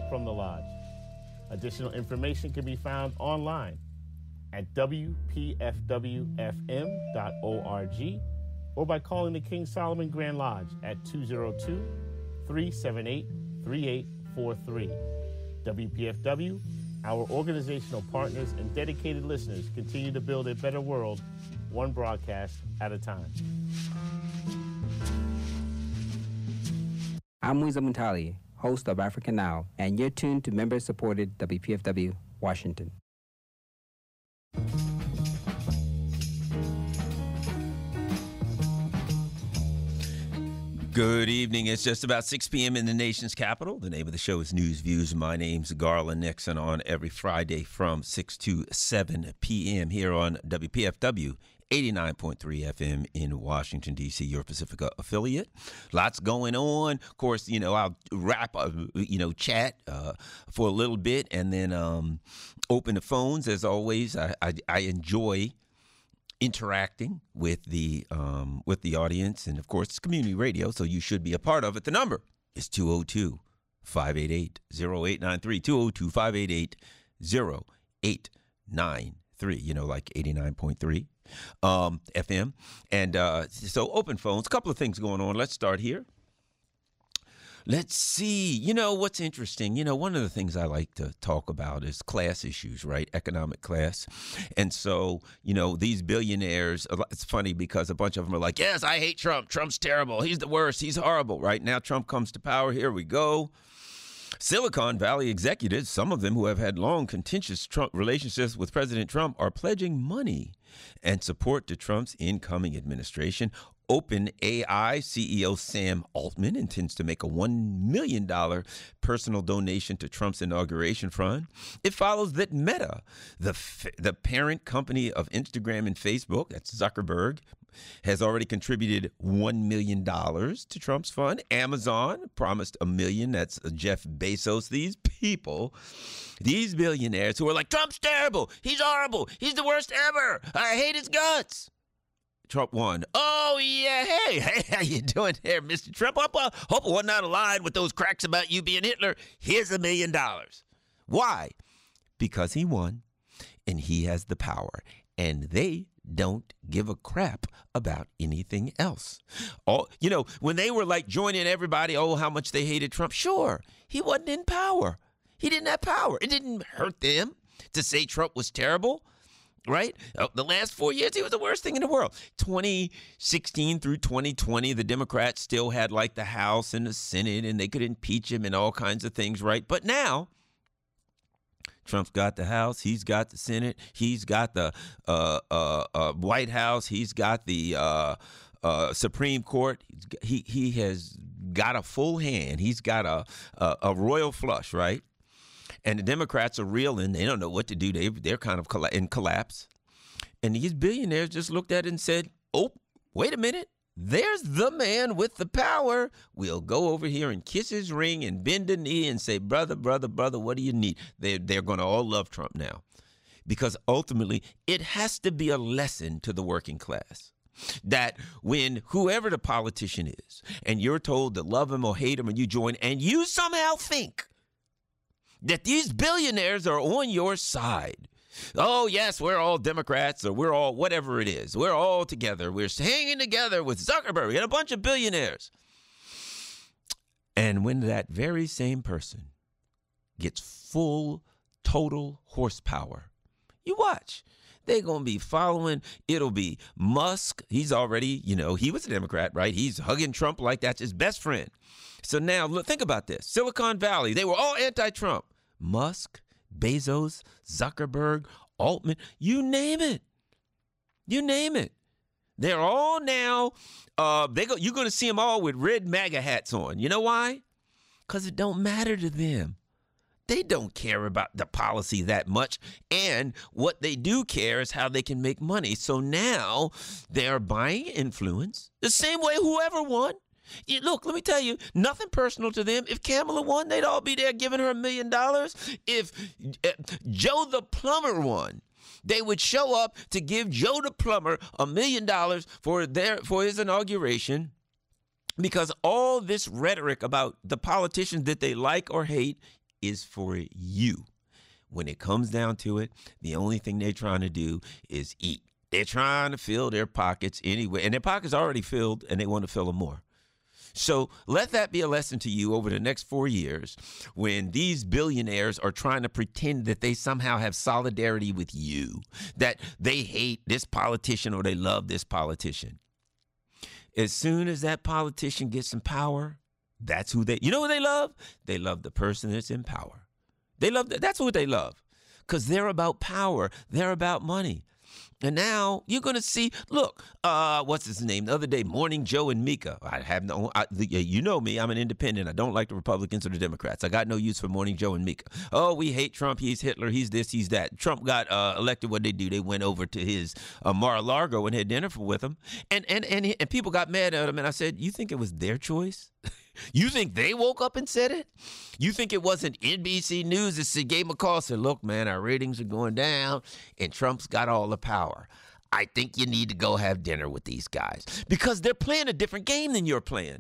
from the Lodge. Additional information can be found online at WPFWFM.org or by calling the King Solomon Grand Lodge at 202-378-3843. WPFW, our organizational partners and dedicated listeners continue to build a better world, one broadcast at a time. I'm Wiza Muntali, host of Africa Now, and you're tuned to member-supported WPFW Washington. Good evening. It's just about 6 p.m. in the nation's capital. The name of the show is News Views. My name's Garland Nixon on every Friday from 6 to 7 p.m. here on WPFW 89.3 FM in Washington, D.C., your Pacifica affiliate. Lots going on. Of course, I'll wrap, chat for a little bit and then open the phones. As always, I enjoy interacting with the audience, and of course it's community radio, so you should be a part of it. The number is 202-588-0893, 202-588-0893, like 89.3 FM. And so open phones, a couple of things going on. Let's start here. Let's see. What's interesting, one of the things I like to talk about is class issues, right? Economic class. And so, these billionaires, it's funny because a bunch of them are like, yes, I hate Trump. Trump's terrible. He's the worst. He's horrible. Right now, Trump comes to power. Here we go. Silicon Valley executives, some of them who have had long contentious relationships with President Trump, are pledging money and support to Trump's incoming administration. OpenAI CEO Sam Altman intends to make a $1 million personal donation to Trump's inauguration fund. It follows that Meta, the parent company of Instagram and Facebook, that's Zuckerberg, has already contributed $1 million to Trump's fund. Amazon promised $1 million. That's Jeff Bezos. These people, these billionaires who are like, Trump's terrible. He's horrible. He's the worst ever. I hate his guts. Trump won. Oh, yeah. Hey, how you doing there, Mr. Trump? Hope I wasn't out of line with those cracks about you being Hitler. Here's $1 million. Why? Because he won, and he has the power, and they don't give a crap about anything else. When they were like joining everybody, how much they hated Trump, sure, he wasn't in power. He didn't have power. It didn't hurt them to say Trump was terrible. Right? The last 4 years, he was the worst thing in the world. 2016 through 2020, the Democrats still had like the House and the Senate, and they could impeach him and all kinds of things, right? But now, Trump's got the House, he's got the Senate, he's got the White House, he's got the Supreme Court. He has got a full hand. He's got a royal flush, right? And the Democrats are reeling. They don't know what to do. They're kind of in collapse. And these billionaires just looked at it and said, oh, wait a minute. There's the man with the power. We'll go over here and kiss his ring and bend a knee and say, brother, what do you need? They're going to all love Trump now. Because ultimately, it has to be a lesson to the working class. That when whoever the politician is, and you're told to love him or hate him, and you join, and you somehow think that these billionaires are on your side. Oh, yes, we're all Democrats, or we're all whatever it is. We're all together. We're hanging together with Zuckerberg and a bunch of billionaires. And when that very same person gets full, total horsepower, you watch. They're going to be following. It'll be Musk. He's already, he was a Democrat, right? He's hugging Trump like that's his best friend. So now, look, think about this. Silicon Valley, they were all anti-Trump. Musk, Bezos, Zuckerberg, Altman, you name it. You name it. They're all now, you're going to see them all with red MAGA hats on. You know why? Because it don't matter to them. They don't care about the policy that much. And what they do care is how they can make money. So now they're buying influence the same way whoever won. Look, let me tell you, nothing personal to them. If Kamala won, they'd all be there giving her $1 million. If Joe the plumber won, they would show up to give Joe the plumber $1 million for his inauguration, because all this rhetoric about the politicians that they like or hate is for you. When it comes down to it, the only thing they're trying to do is eat. They're trying to fill their pockets anyway, and their pockets are already filled, and they want to fill them more. So let that be a lesson to you over the next 4 years when these billionaires are trying to pretend that they somehow have solidarity with you, that they hate this politician or they love this politician. As soon as that politician gets some power, that's who they, you know what they love? They love the person that's in power. They love that. That's what they love, because they're about power. They're about money. And now you're going to see, look, what's his name? The other day, Morning Joe and Mika. You know me, I'm an independent. I don't like the Republicans or the Democrats. I got no use for Morning Joe and Mika. Oh, we hate Trump. He's Hitler. He's this, he's that. Trump got elected. What they do? They went over to his Mar-a-Lago and had dinner with him. And people got mad at him. And I said, you think it was their choice? You think they woke up and said it? You think it wasn't NBC News that gave him a call and said, look, man, our ratings are going down and Trump's got all the power. I think you need to go have dinner with these guys because they're playing a different game than you're playing.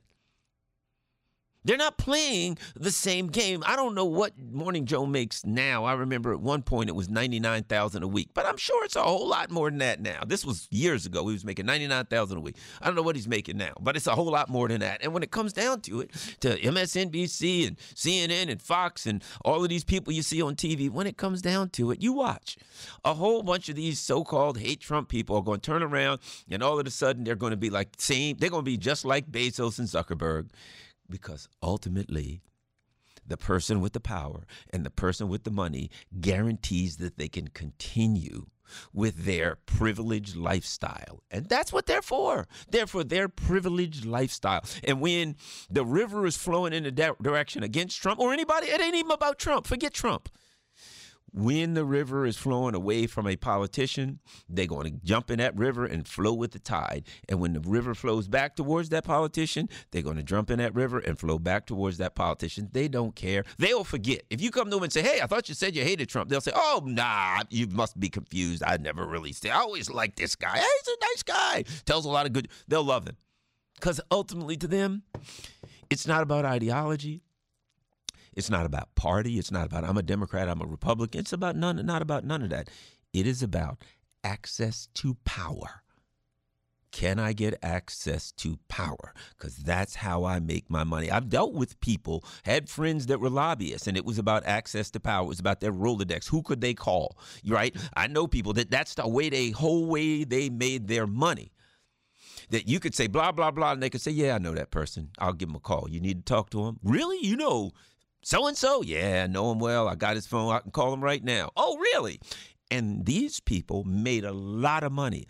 They're not playing the same game. I don't know what Morning Joe makes now. I remember at one point it was $99,000 a week, but I'm sure it's a whole lot more than that now. This was years ago. He was making $99,000 a week. I don't know what he's making now, but it's a whole lot more than that. And when it comes down to it, to MSNBC and CNN and Fox and all of these people you see on TV, when it comes down to it, you watch. A whole bunch of these so-called hate Trump people are going to turn around, and all of a sudden they're going to be like they're going to be just like Bezos and Zuckerberg. Because ultimately, the person with the power and the person with the money guarantees that they can continue with their privileged lifestyle. And that's what they're for. They're for their privileged lifestyle. And when the river is flowing in a direction against Trump or anybody, it ain't even about Trump. Forget Trump. When the river is flowing away from a politician, they're going to jump in that river and flow with the tide. And when the river flows back towards that politician, they're going to jump in that river and flow back towards that politician. They don't care. They'll forget. If you come to them and say, hey, I thought you said you hated Trump, they'll say, oh, nah, you must be confused. I never really said. I always liked this guy. Hey, he's a nice guy. Tells a lot of good. They'll love him. Because ultimately to them, it's not about ideology. It's not about party. It's not about I'm a Democrat, I'm a Republican. It's about not about none of that. It is about access to power. Can I get access to power? Because that's how I make my money. I've dealt with people, had friends that were lobbyists, and it was about access to power. It was about their Rolodex. Who could they call? Right? I know people that's the way whole way they made their money. That you could say blah, blah, blah, and they could say, yeah, I know that person. I'll give him a call. You need to talk to him? Really? You know so-and-so? Yeah, I know him well. I got his phone. I can call him right now. Oh, really? And these people made a lot of money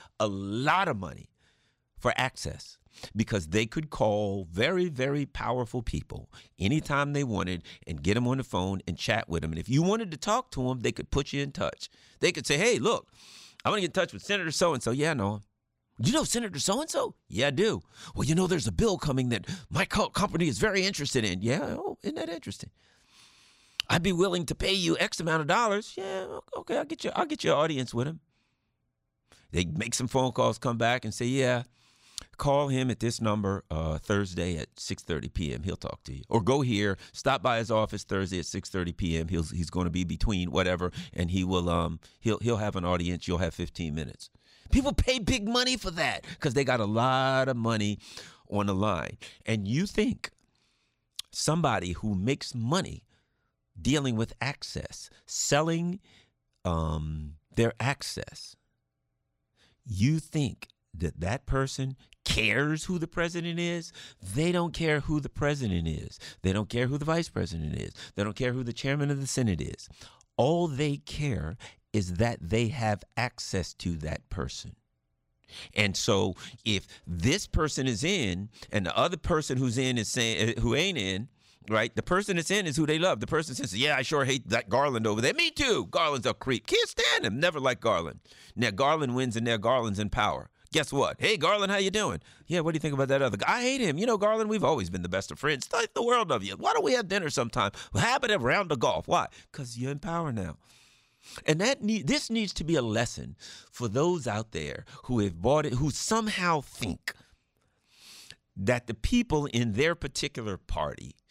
for access because they could call very, very powerful people anytime they wanted and get them on the phone and chat with them. And if you wanted to talk to them, they could put you in touch. They could say, hey, look, I want to get in touch with Senator so-and-so. Yeah, I know him. You know Senator so-and-so? Yeah, I do. Well, you know, there's a bill coming that my company is very interested in. Yeah, oh, isn't that interesting? I'd be willing to pay you X amount of dollars. Yeah, okay, I'll get you an audience with him. They make some phone calls, come back and say, yeah, call him at this number Thursday at 6:30 p.m. He'll talk to you. Or go here, stop by his office Thursday at 6:30 p.m. He's going to be between whatever, and he will he'll have an audience. You'll have 15 minutes. People pay big money for that because they got a lot of money on the line. And you think somebody who makes money dealing with access, selling their access, you think that person cares who the president is? They don't care who the president is. They don't care who the vice president is. They don't care who the chairman of the Senate is. All they care is that they have access to that person. And so if this person is in and the other person who's in is saying who ain't in, right? The person that's in is who they love. The person says, yeah, I sure hate that Garland over there. Me too. Garland's a creep. Can't stand him. Never liked Garland. Now Garland wins and now Garland's in power. Guess what? Hey, Garland, how you doing? Yeah, what do you think about that other guy? I hate him. You know, Garland, we've always been the best of friends. Think the world of you. Why don't we have dinner sometime? Well, how about a round of golf? Why? Because you're in power now. And this needs to be a lesson for those out there who have bought it, who somehow think that the people in their particular party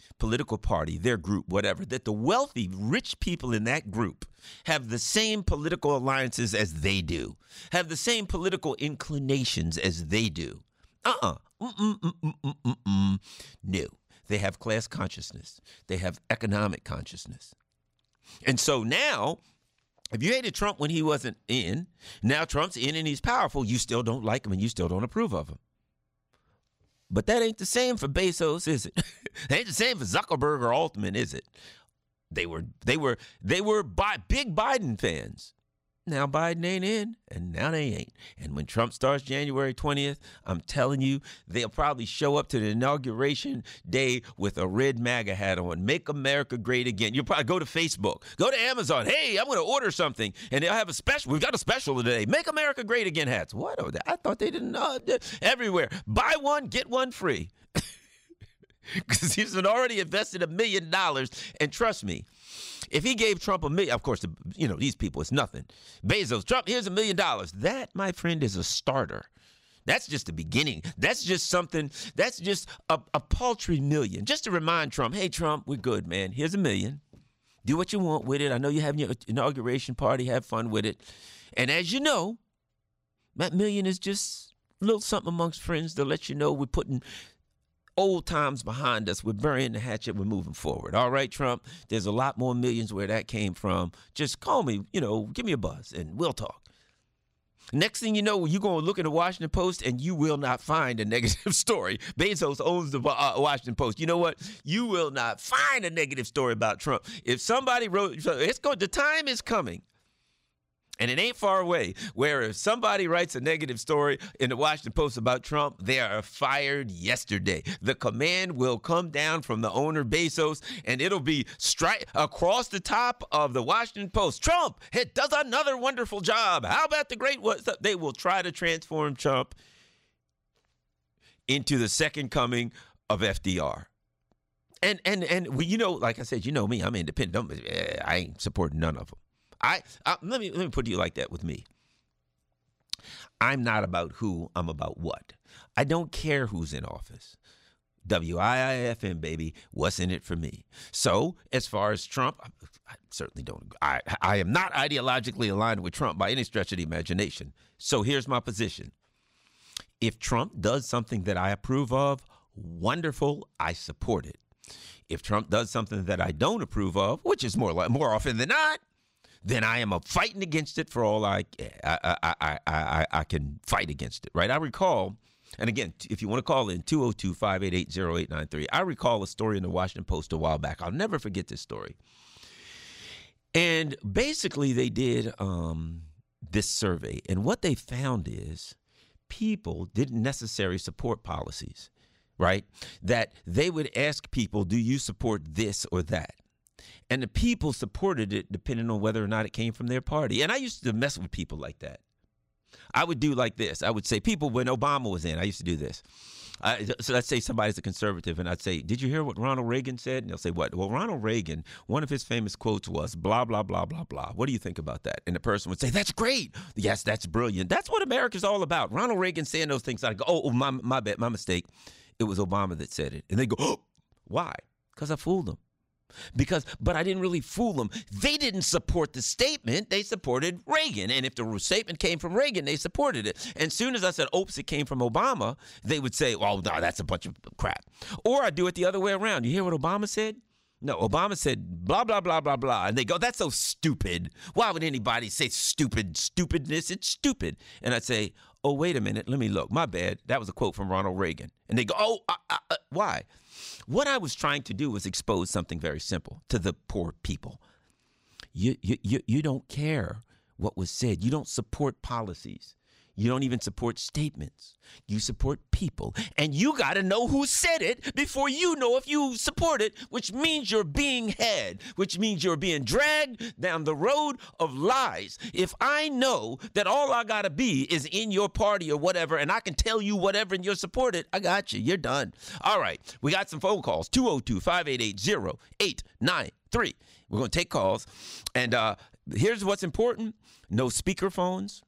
political party, their group, whatever, that the wealthy, rich people in that group have the same political alliances as they do, have the same political inclinations as they do. No. They have class consciousness. They have economic consciousness. And so now, if you hated Trump when he wasn't in, now Trump's in and he's powerful, you still don't like him and you still don't approve of him. But that ain't the same for Bezos, is it? It ain't the same for Zuckerberg or Altman, is it? They were big Biden fans. Now Biden ain't in, and now they ain't. And when Trump starts January 20th, I'm telling you, they'll probably show up to the inauguration day with a red MAGA hat on. Make America great again. You'll probably go to Facebook, go to Amazon. Hey, I'm going to order something, and they'll have a special. We've got a special today. Make America great again hats. What? I thought they didn't know. Everywhere. Buy one, get one free. Because he's already invested $1 million. And trust me, if he gave Trump $1 million, of course, these people, it's nothing. Bezos, Trump, here's $1 million. That, my friend, is a starter. That's just the beginning. That's just something, that's just a paltry $1 million. Just to remind Trump, hey, Trump, we're good, man. Here's $1 million. Do what you want with it. I know you're having your inauguration party. Have fun with it. And as you know, that $1 million is just a little something amongst friends to let you know we're putting old times behind us. We're burying the hatchet. We're moving forward. All right, Trump, there's a lot more millions where that came from. Just call me, give me a buzz and we'll talk. Next thing you know, you're going to look at the Washington Post and you will not find a negative story. Bezos owns the Washington Post. You know what? You will not find a negative story about Trump. If somebody wrote, the time is coming. And it ain't far away, where if somebody writes a negative story in the Washington Post about Trump, they are fired yesterday. The command will come down from the owner, Bezos, and it'll be straight across the top of the Washington Post. Trump, it does another wonderful job. How about the great what? They will try to transform Trump into the second coming of FDR. And like I said, me, I'm independent. I ain't supporting none of them. Let me put it like that with me. I'm not about who, I'm about what. I don't care who's in office. WIIFM, baby, what's in it for me? So as far as Trump, I certainly don't. I am not ideologically aligned with Trump by any stretch of the imagination. So here's my position. If Trump does something that I approve of, wonderful, I support it. If Trump does something that I don't approve of, which is more often than not, then I am fighting against it for all I can fight against it, right? I recall, and again, if you want to call in, 202-588-0893, I recall a story in the Washington Post a while back. I'll never forget this story. And basically they did this survey, and what they found is people didn't necessarily support policies, right? That they would ask people, do you support this or that? And the people supported it depending on whether or not it came from their party. And I used to mess with people like that. I would do like this. I would say, people, when Obama was in, I used to do this. So let's say somebody's a conservative, and I'd say, did you hear what Ronald Reagan said? And they'll say, what? Well, Ronald Reagan, one of his famous quotes was, blah, blah, blah, blah, blah. What do you think about that? And the person would say, that's great. Yes, that's brilliant. That's what America's all about. Ronald Reagan saying those things. I'd go, oh, my bad, my mistake. It was Obama that said it. And they go, oh, why? Because I fooled them. But I didn't really fool them. They didn't support the statement. They supported Reagan. And if the statement came from Reagan, they supported it. And as soon as I said, oops, it came from Obama, they would say, well, no, that's a bunch of crap. Or I do it the other way around. You hear what Obama said? No, Obama said blah, blah, blah, blah, blah. And they go, that's so stupid. Why would anybody say stupidness? It's stupid. And I'd say, oh, wait a minute. Let me look. My bad. That was a quote from Ronald Reagan. And they go, oh, why? What I was trying to do was expose something very simple to the poor people. You don't care what was said. You don't support policies. You don't even support statements. You support people. And you got to know who said it before you know if you support it, which means you're being had, which means you're being dragged down the road of lies. If I know that all I got to be is in your party or whatever, and I can tell you whatever and you're supported, I got you. You're done. All right. We got some phone calls. 202-588-0893. We're going to take calls. And here's what's important. No speakerphones.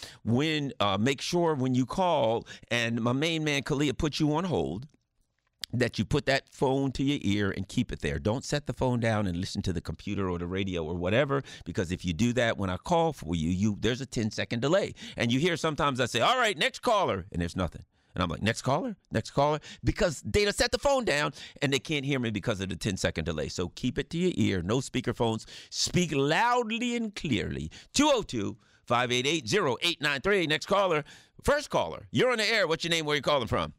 Make sure when you call and my main man Kalia puts you on hold, that you put that phone to your ear and keep it there. Don't set the phone down and listen to the computer or the radio or whatever, because if you do that, when I call for you, there's a 10-second delay. And you hear sometimes I say, all right, next caller, and there's nothing. And I'm like, next caller, because they set the phone down and they can't hear me because of the 10-second delay. So keep it to your ear. No speakerphones. Speak loudly and clearly. 202-588-0893. Next caller. First caller. You're on the air. What's your name? Where are you calling from?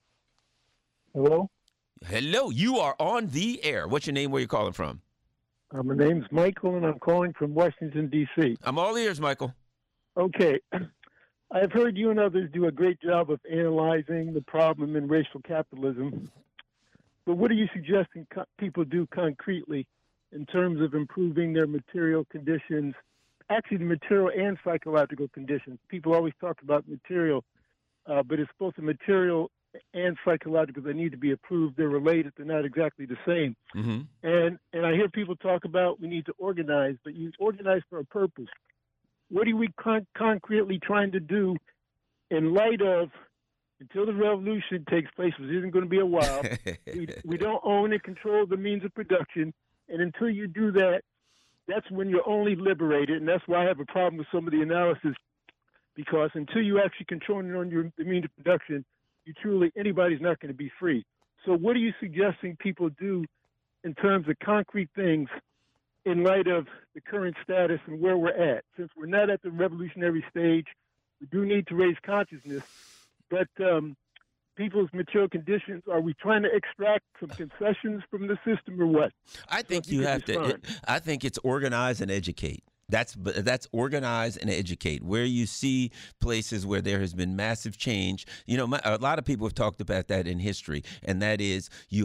Hello? Hello. You are on the air. What's your name? Where are you calling from? My name's Michael, and I'm calling from Washington, D.C. I'm all ears, Michael. Okay. I've heard you and others do a great job of analyzing the problem in racial capitalism. But what are you suggesting people do concretely in terms of improving their material conditions, actually the material and psychological conditions? People always talk about material, but it's both the material and psychological that need to be improved. They're related. They're not exactly the same. Mm-hmm. And I hear people talk about we need to organize, but you organize for a purpose. What are we concretely trying to do in light of, until the revolution takes place, which isn't going to be a while, we don't own and control the means of production. And until you do that, that's when you're only liberated. And that's why I have a problem with some of the analysis, because until you actually control and own the means of production, anybody's not going to be free. So what are you suggesting people do in terms of concrete things in light of the current status and where we're at? Since we're not at the revolutionary stage, we do need to raise consciousness. But people's material conditions, are we trying to extract some concessions from the system or what? I think you have to. I think it's organize and educate. That's organize and educate. Where you see places where there has been massive change, a lot of people have talked about that in history, and that is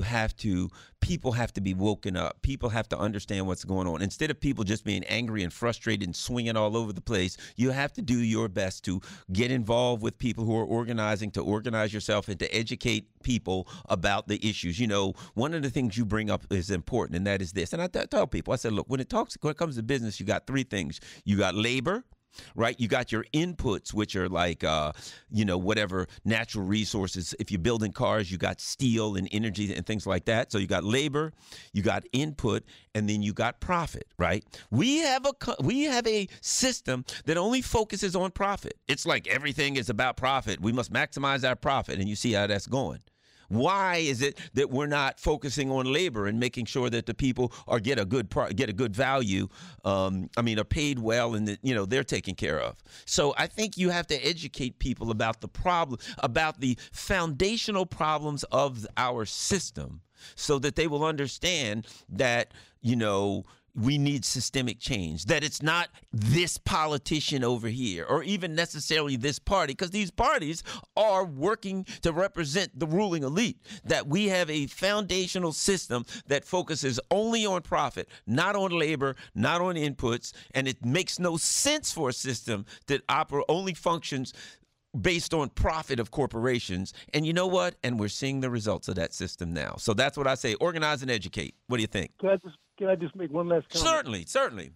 people have to be woken up. People have to understand what's going on. Instead of people just being angry and frustrated and swinging all over the place, you have to do your best to get involved with people who are organizing, to organize yourself and to educate people about the issues. One of the things you bring up is important, and that is this. And I tell people, I said, look, when it comes to business, you got three things. You got labor, right? You got your inputs, which are like, whatever natural resources. If you're building cars, you got steel and energy and things like that. So you got labor, you got input, and then you got profit, right? We have a system that only focuses on profit. It's like everything is about profit. We must maximize our profit, and you see how that's going. Why is it that we're not focusing on labor and making sure that the people get a good value, are paid well, and that they're taken care of? So I think you have to educate people about the problem, about the foundational problems of our system, so that they will understand that we need systemic change, that it's not this politician over here or even necessarily this party, because these parties are working to represent the ruling elite, that we have a foundational system that focuses only on profit, not on labor, not on inputs, and it makes no sense for a system that only functions based on profit of corporations. And you know what? And we're seeing the results of that system now. So that's what I say, organize and educate. What do you think? Can I just make one last comment? Certainly.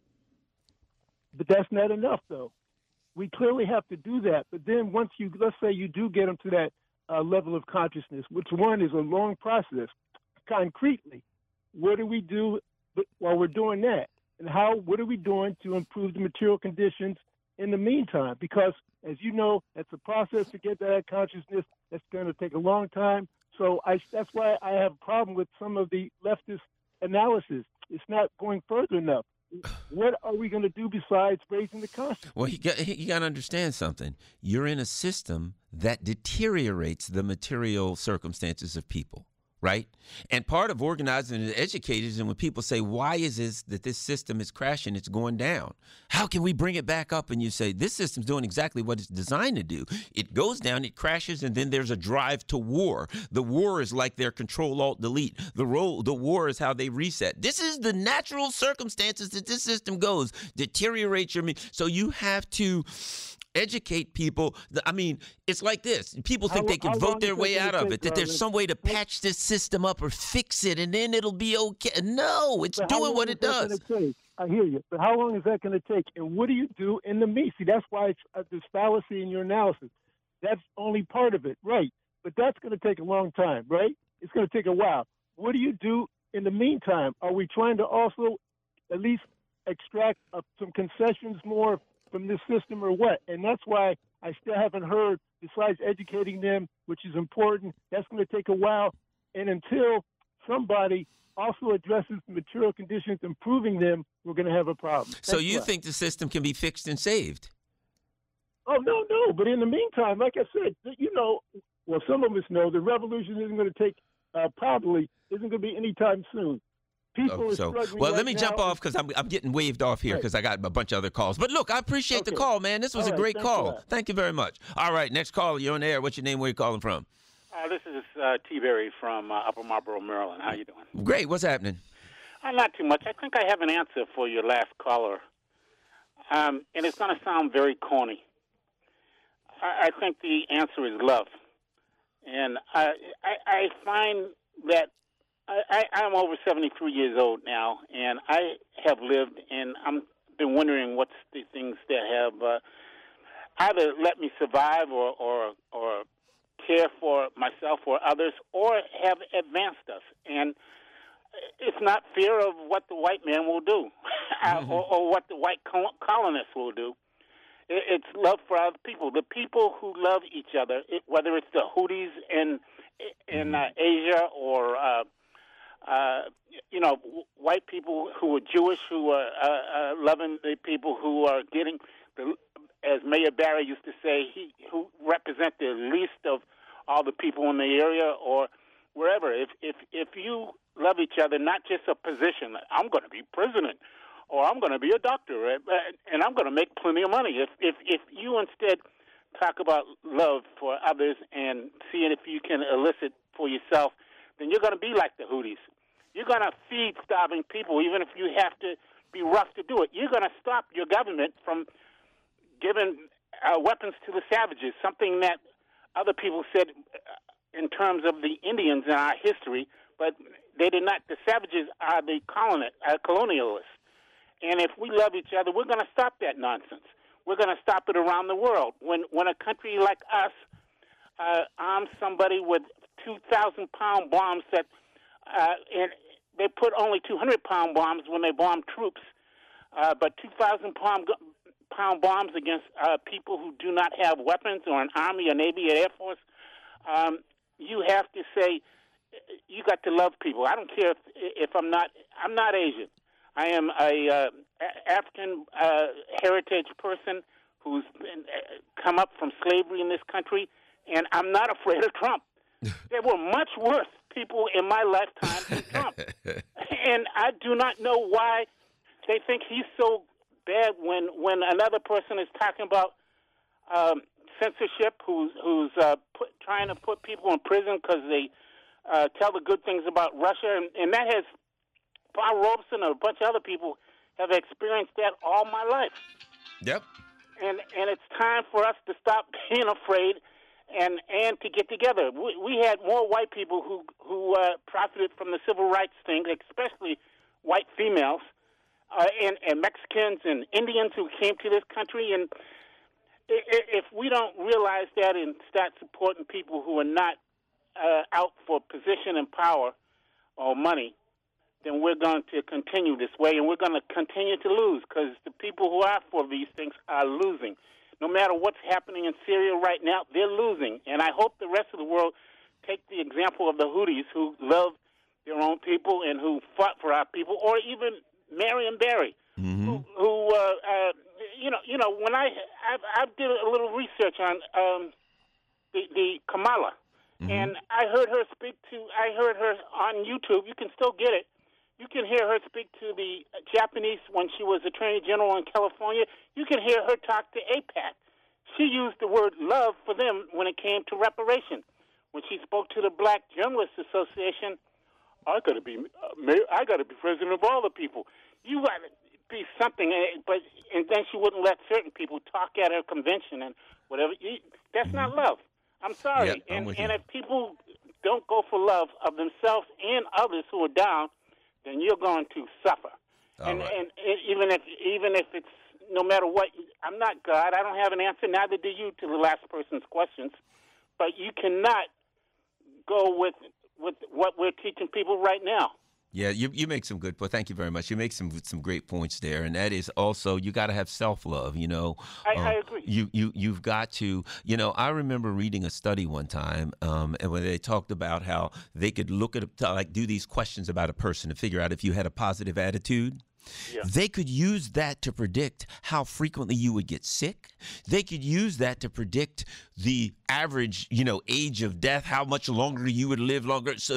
But that's not enough, though. We clearly have to do that. But then once let's say you do get them to that level of consciousness, which one is a long process, concretely, what do we do while we're doing that? And what are we doing to improve the material conditions in the meantime? Because, as you know, it's a process to get that consciousness. That's going to take a long time. So that's why I have a problem with some of the leftist analysis. It's not going further enough. What are we going to do besides raising the consciousness? Well, you got to understand something. You're in a system that deteriorates the material circumstances of people, right? And part of organizing and educating is when people say, why is it that this system is crashing, it's going down? How can we bring it back up? And you say, this system's doing exactly what it's designed to do. It goes down, it crashes, and then there's a drive to war. The war is like their Control-Alt-Delete. The war is how they reset. This is the natural circumstances that this system goes. Deteriorate so you have to educate people. It's like this. People think they can vote their way out of it, that there's some way to patch this system up or fix it, and then it'll be okay. No, it's doing what it does. I hear you. But how long is that going to take? And what do you do in the meat? See, that's why it's this fallacy in your analysis. That's only part of it, right? But that's going to take a long time, right? it's going to take a while. What do you do in the meantime? Are we trying to also at least extract some concessions more from this system or what? And that's why I still haven't heard, besides educating them, which is important, that's going to take a while. And until somebody also addresses the material conditions, improving them, we're going to have a problem. So you think the system can be fixed and saved? Oh, no. But in the meantime, like I said, well, some of us know the revolution isn't going to take probably isn't going to be anytime soon. People are struggling. Well, right let me now. jump off because I'm getting waved off here because I got a bunch of other calls. But look, I appreciate the call, man. This was a great call. Thank you very much. All right, next caller, you're on the air. What's your name? Where you calling from? This is T. Berry from Upper Marlboro, Maryland. How you doing? Great. What's happening? Not too much. I think I have an answer for your last caller, and it's going to sound very corny. I think the answer is love, and I find that I'm over 73 years old now, and I have lived, and I've been wondering what's the things that have either let me survive or care for myself or others, or have advanced us. And it's not fear of what the white man will do or what the white colonists will do. It's love for other people, the people who love each other, whether it's the Houthis in Asia or white people who are Jewish who are loving the people who are getting, as Mayor Barry used to say, who represent the least of all the people in the area or wherever. If you love each other, not just a position, I'm going to be president or I'm going to be a doctor and I'm going to make plenty of money. If you instead talk about love for others and see if you can elicit for yourself, then you're going to be like the Houthis. You're going to feed starving people, even if you have to be rough to do it. You're going to stop your government from giving weapons to the savages, something that other people said in terms of the Indians in our history, but they did not. The savages are the colonialists. And if we love each other, we're going to stop that nonsense. We're going to stop it around the world. When a country like us arms somebody with 2,000-pound bombs and they put only 200-pound bombs when they bomb troops, but 2,000-pound bombs against people who do not have weapons or an army, a navy, an air force, you have to say you got to love people. I don't care if I'm not Asian. I am a African heritage person who's come up from slavery in this country, and I'm not afraid of Trump. There were much worse people in my lifetime than Trump. And I do not know why they think he's so bad when another person is talking about censorship, who's trying to put people in prison because they tell the good things about Russia. And that has, Paul Robeson and a bunch of other people have experienced that all my life. Yep. And it's time for us to stop being afraid and to get together. We had more white people who profited from the civil rights thing, especially white females, and Mexicans and Indians who came to this country. And if we don't realize that and start supporting people who are not out for position and power or money, then we're going to continue this way, and we're going to continue to lose because the people who are for these things are losing. No matter what's happening in Syria right now, they're losing. And I hope the rest of the world take the example of the Houthis who love their own people and who fought for our people, or even Marion Barry, who when I did a little research on the Kamala, and I heard her on YouTube. You can still get it. You can hear her speak to the Japanese when she was Attorney General in California. You can hear her talk to AIPAC. She used the word love for them when it came to reparation. When she spoke to the Black Journalists Association, I got to be president of all the people. You got to be something, and then she wouldn't let certain people talk at her convention and whatever. That's not love. I'm sorry. Yeah, and if people don't go for love of themselves and others who are down, then you're going to suffer. And even if it's no matter what, I'm not God. I don't have an answer. Neither do you to the last person's questions. But you cannot go with with what we're teaching people right now. Yeah, you make some good points. Thank you very much. You make some great points there, and that is also you got to have self-love. I agree. You've got to. I remember reading a study one time, and when they talked about how they could look at do these questions about a person to figure out if you had a positive attitude. Yeah. They could use that to predict how frequently you would get sick. They could use that to predict the average, age of death, how much longer you would live longer. So,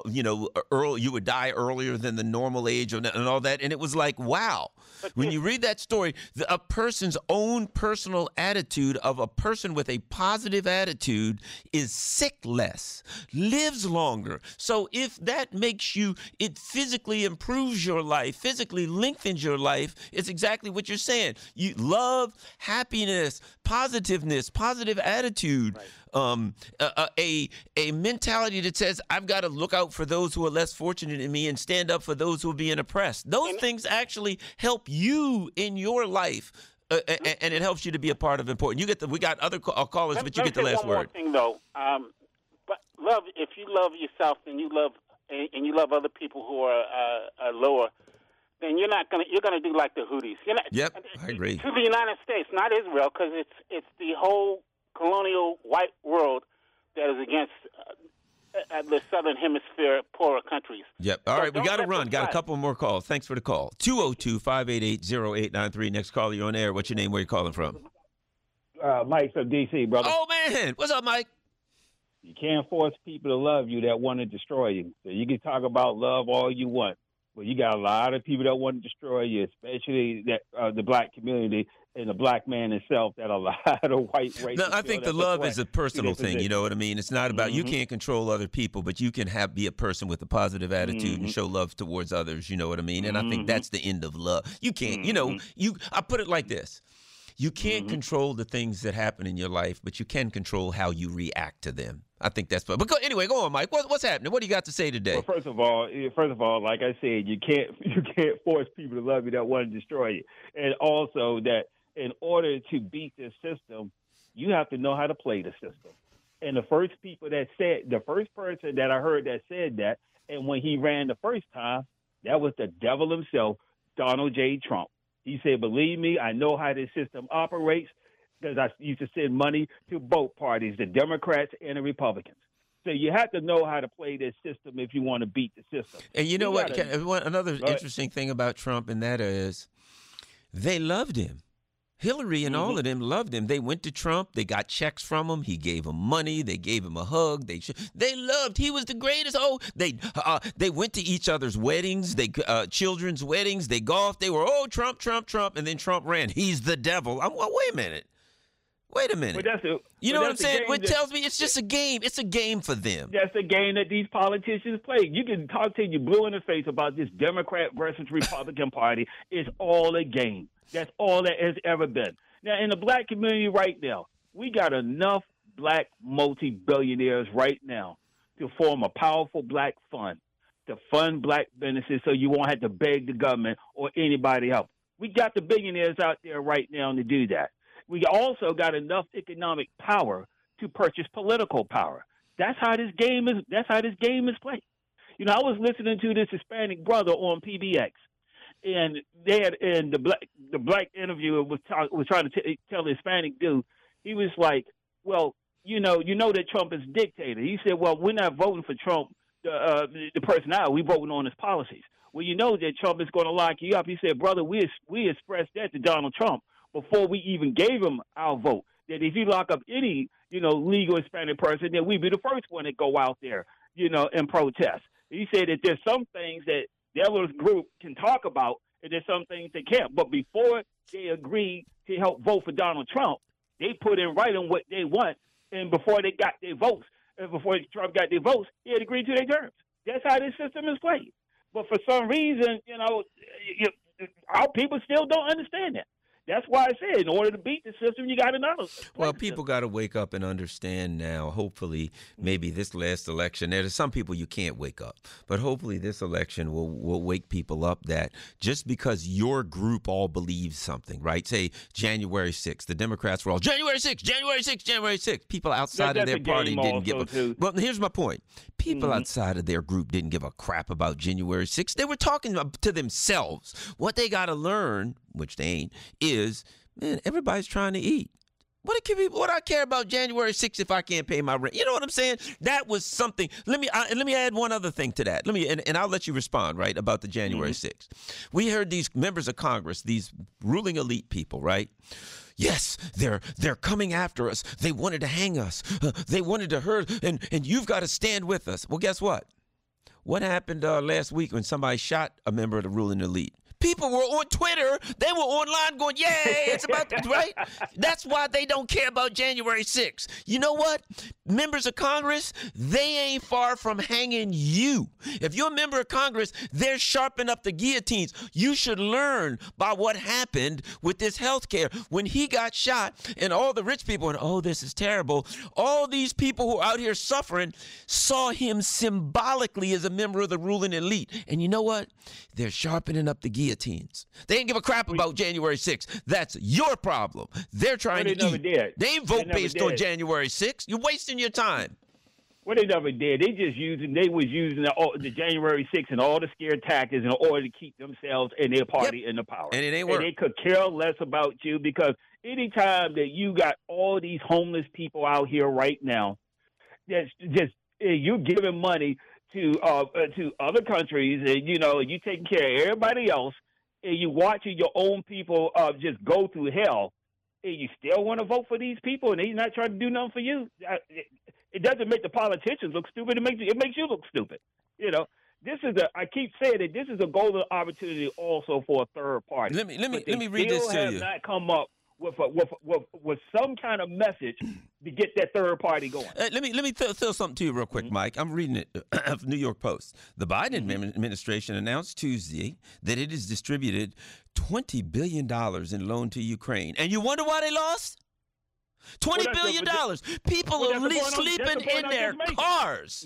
you would die earlier than the normal age and all that. And it was like, wow. When you read that story, a person's own personal attitude of a person with a positive attitude is sick less, lives longer. So if that makes it physically improves your life, physically lengthens your life, it's exactly what you're saying. You love, happiness, positiveness, positive attitude, right. A mentality that says I've got to look out for those who are less fortunate than me and stand up for those who are being oppressed. Those things actually help you in your life, and it helps you to be a part of important. We got other callers, but you get the last word. One more thing though, but love. If you love yourself and you love other people who are lower, then you're gonna do like the Houthis. Yep, I agree. To the United States, not Israel, because it's the whole colonial white world that is against the Southern Hemisphere poorer countries. Yep. All right, we got to run. Got a couple more calls. Thanks for the call. 202-588-0893. Next caller, you're on air. What's your name? Where you calling from? Mike from D.C., brother. Oh, man. What's up, Mike? You can't force people to love you that want to destroy you. So you can talk about love all you want. But you got a lot of people that want to destroy you, especially the black community and the black man himself, that a lot of white race. No, I think the love is a personal thing. You know what I mean? It's not about, you can't control other people, but you can be a person with a positive attitude and show love towards others. You know what I mean? And I think that's the end of love. You can't, I put it like this. You can't control the things that happen in your life, but you can control how you react to them. I think that's but anyway, go on, Mike. What's happening? What do you got to say today? Well, first of all, like I said, you can't force people to love you that want to destroy you, and also that in order to beat this system, you have to know how to play the system. And the first person that I heard that said that, and when he ran the first time, that was the devil himself, Donald J. Trump. He said, "Believe me, I know how this system operates." Because I used to send money to both parties, the Democrats and the Republicans. So you have to know how to play this system if you want to beat the system. And you know what? Another interesting thing about Trump, and that is they loved him. Hillary and all of them loved him. They went to Trump. They got checks from him. He gave them money. They gave him a hug. They loved. He was the greatest. Oh, they went to each other's weddings. Children's weddings. They golfed. They were Trump, Trump, Trump, and then Trump ran. He's the devil. Wait a minute. You know what I'm saying? It tells me it's just a game. It's a game for them. That's a game that these politicians play. You can talk to you blue in the face about this Democrat versus Republican Party. It's all a game. That's all that has ever been. Now, in the black community right now, we got enough black multi-billionaires right now to form a powerful black fund to fund black businesses so you won't have to beg the government or anybody else. We got the billionaires out there right now to do that. We also got enough economic power to purchase political power. That's how this game is. That's how this game is played. I was listening to this Hispanic brother on PBX, and the black interviewer was trying to tell the Hispanic dude. He was like, "Well, you know that Trump is a dictator." He said, "Well, we're not voting for Trump, the personality. We're voting on his policies." Well, you know that Trump is going to lock you up. He said, "Brother, we expressed that to Donald Trump before we even gave him our vote, that if you lock up any, legal Hispanic person, then we'd be the first one to go out there, and protest." He said that there's some things that the other group can talk about, and there's some things they can't. But before they agreed to help vote for Donald Trump, they put in writing what they want, and before they got their votes, and before Trump got their votes, he had agreed to their terms. That's how this system is played. But for some reason, our people still don't understand that. That's why I said, in order to beat the system, you got another. Well, people got to wake up and understand now. Hopefully, maybe this last election, there's some people you can't wake up, but hopefully this election will wake people up that just because your group all believes something, right? Say January 6th, the Democrats were all January 6th, January 6th, January 6th. People outside of their party didn't give a. Well, here's my point. People outside of their group didn't give a crap about January 6th. They were talking to themselves. What they got to learn, which they ain't, is, man, everybody's trying to eat. What I care about January 6th if I can't pay my rent? You know what I'm saying? That was something. Let me add one other thing to that. And I'll let you respond, right, about the January 6th. We heard these members of Congress, these ruling elite people, right? Yes, they're coming after us. They wanted to hang us. They wanted to hurt, and you've got to stand with us. Well, guess what? What happened last week when somebody shot a member of the ruling elite? People were on Twitter. They were online going, yay, it's about, right? That's why they don't care about January 6th. You know what? Members of Congress, they ain't far from hanging you. If you're a member of Congress, they're sharpening up the guillotines. You should learn by what happened with this health care. When he got shot and all the rich people, and oh, this is terrible, all these people who are out here suffering saw him symbolically as a member of the ruling elite. And you know what? They're sharpening up the guillotines. They ain't give a crap about January 6th. That's your problem. They're trying to eat. They ain't vote based on January 6th. You're wasting your time. Well, they never did. They was using the January 6th and all the scare tactics in order to keep themselves and their party in the power. And it ain't work. And they could care less about you, because anytime that you got all these homeless people out here right now, that's just you giving money to other countries, and you taking care of everybody else, and you watching your own people just go through hell, and you still want to vote for these people, and they're not trying to do nothing for you. It doesn't make the politicians look stupid. It makes you look stupid. I keep saying that this is a golden opportunity also for a third party. Let me read this to you. Still have not come up with some kind of message to get that third party going. Let me throw something to you real quick, Mike. I'm reading it of New York Post. The Biden administration announced Tuesday that it has distributed $20 billion in loan to Ukraine. And you wonder why they lost? $20 billion. People are sleeping in their cars.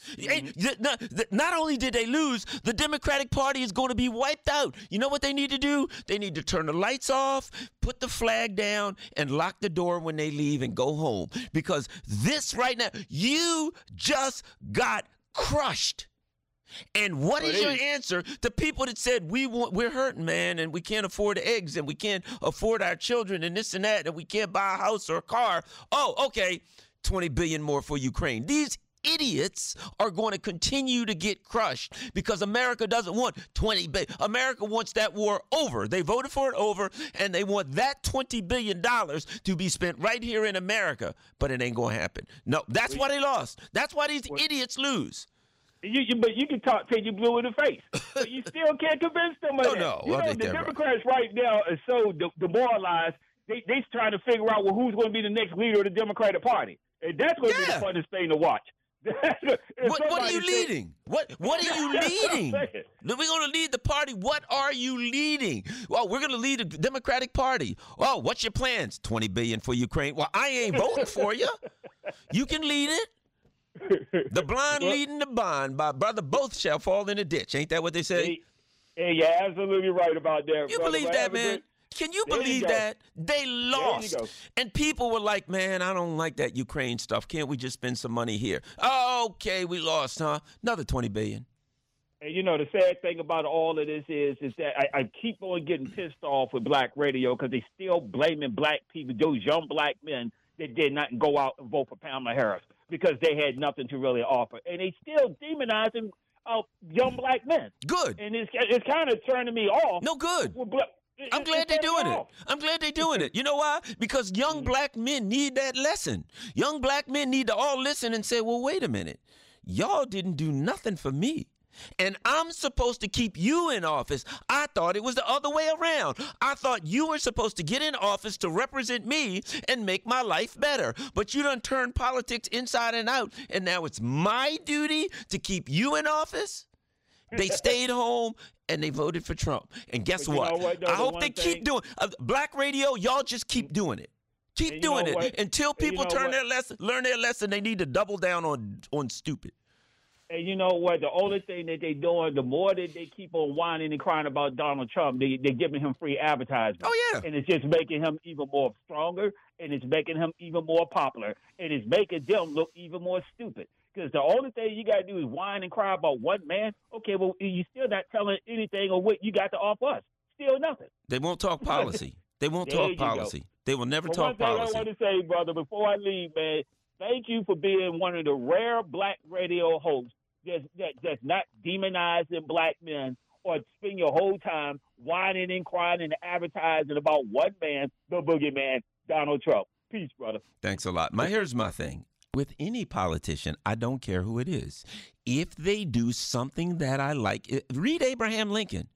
Not only did they lose, the Democratic Party is going to be wiped out. You know what they need to do? They need to turn the lights off, put the flag down, and lock the door when they leave and go home. Because this right now, you just got crushed. And what is your answer to people that said, we're hurting, man, and we can't afford eggs, and we can't afford our children, and this and that, and we can't buy a house or a car? Oh, okay, $20 billion more for Ukraine. These idiots are going to continue to get crushed because America doesn't want $20 billion. America wants that war over. They voted for it over, and they want that $20 billion to be spent right here in America, but it ain't going to happen. No, that's why they lost. That's why these idiots lose. But you can talk till you blue in the face. But you still can't convince them of that. No. The Democrats right now are so demoralized, they trying to figure out who's going to be the next leader of the Democratic Party. And that's going to be the funnest thing to watch. What are you leading? What are you leading? We're going to lead the party. What are you leading? Well, we're going to lead the Democratic Party. Oh, what's your plans? $20 billion for Ukraine. Well, I ain't voting for you. You can lead it. The blind leading the bond, by brother, both shall fall in the ditch. Ain't that what they say? Hey, you're absolutely right about that. You believe that, man? Can you believe that? They lost. And people were like, man, I don't like that Ukraine stuff. Can't we just spend some money here? Oh, okay, we lost, huh? Another $20 billion. And the sad thing about all of this is that I keep on getting pissed off with black radio because they still blaming black people, those young black men that did not go out and vote for Kamala Harris because they had nothing to really offer. And they still demonizing young black men. Good. And it's kind of turning me off. No, good. I'm glad they're doing it. I'm glad they're doing it. You know why? Because young black men need that lesson. Young black men need to all listen and say, well, wait a minute. Y'all didn't do nothing for me. And I'm supposed to keep you in office. I thought it was the other way around. I thought you were supposed to get in office to represent me and make my life better. But you done turned politics inside and out, and now it's my duty to keep you in office? They stayed home and they voted for Trump. And guess But you what? know what, though, I the hope one they thing- keep doing Black radio, y'all just keep doing it. Keep And you know doing it what? until And you people know what? learn their lesson. They need to double down on stupid. And you know what? The only thing that they're doing, the more that they keep on whining and crying about Donald Trump, they're giving him free advertising. Oh, yeah. And it's just making him even more stronger, and it's making him even more popular, and it's making them look even more stupid. Because the only thing you got to do is whine and cry about one man. Okay, well, you're still not telling anything of what you got to offer us. Still nothing. They won't talk policy. They won't There talk you go. policy. They will never But talk one thing policy. I want to say, brother, before I leave, man, thank you for being one of the rare black radio hosts that's not demonizing black men or spend your whole time whining and crying and advertising about one man, the boogeyman, Donald Trump. Peace, brother. Thanks a lot. Here's my thing. With any politician, I don't care who it is. If they do something that I like, read Abraham Lincoln.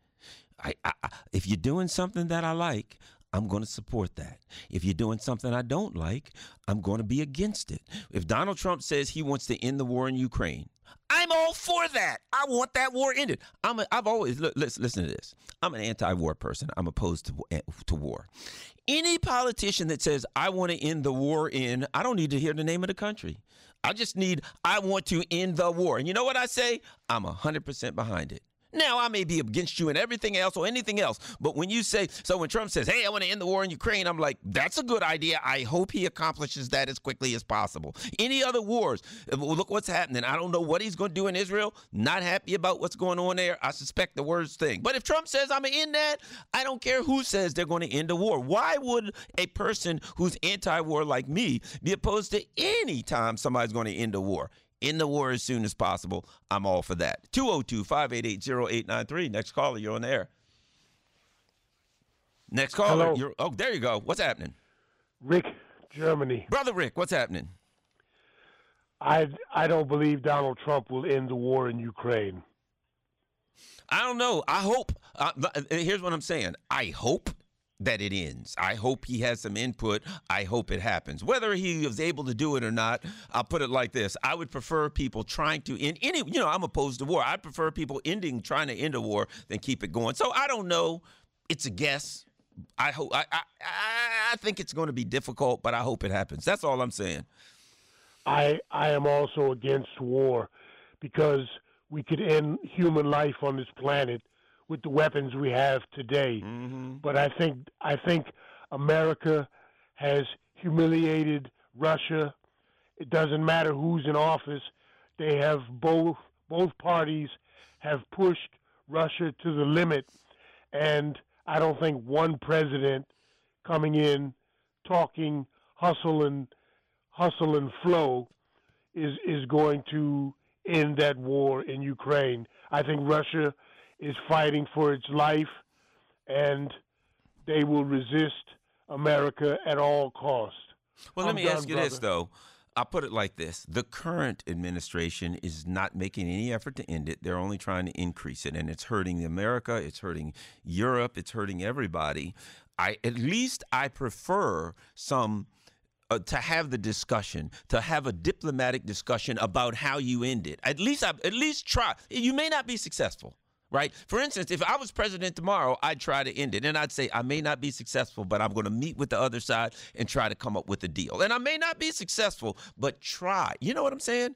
If you're doing something that I like, I'm going to support that. If you're doing something I don't like, I'm going to be against it. If Donald Trump says he wants to end the war in Ukraine, I'm all for that. I want that war ended. I've always, listen to this. I'm an anti-war person. I'm opposed to war. Any politician that says, I want to end the war I don't need to hear the name of the country. I want to end the war. And you know what I say? I'm 100% behind it. Now, I may be against you and everything else or anything else, but when you say, so when Trump says, hey, I want to end the war in Ukraine, I'm like, that's a good idea. I hope he accomplishes that as quickly as possible. Any other wars, look what's happening. I don't know what he's going to do in Israel. Not happy about what's going on there. I suspect the worst thing. But if Trump says I'm going to end that, I don't care who says they're going to end a war. Why would a person who's anti-war like me be opposed to any time somebody's going to end a war? In the war as soon as possible. I'm all for that. 202-588-0893. Next caller, you're on the air. Next caller. Hello. There you go. What's happening? Rick, Germany. Brother Rick, what's happening? I don't believe Donald Trump will end the war in Ukraine. I don't know. I hope. Here's what I'm saying. I hope that it ends. I hope he has some input. I hope it happens. Whether he is able to do it or not, I'll put it like this. I would prefer people trying to end any, I'm opposed to war. I prefer people trying to end a war than keep it going. So I don't know. It's a guess. I hope. I think it's going to be difficult, but I hope it happens. That's all I'm saying. I am also against war because we could end human life on this planet with the weapons we have today. Mm-hmm. But I think America has humiliated Russia. It doesn't matter who's in office. They have both parties have pushed Russia to the limit. And I don't think one president coming in, talking hustle and flow is going to end that war in Ukraine. I think Russia is fighting for its life, and they will resist America at all costs. Well, let me ask you this, though. I'll put it like this. The current administration is not making any effort to end it. They're only trying to increase it, and it's hurting America. It's hurting Europe. It's hurting everybody. At least I prefer to have the discussion, to have a diplomatic discussion about how you end it. At least try. You may not be successful. Right? For instance, if I was president tomorrow, I'd try to end it. And I'd say, I may not be successful, but I'm going to meet with the other side and try to come up with a deal. And I may not be successful, but try. You know what I'm saying?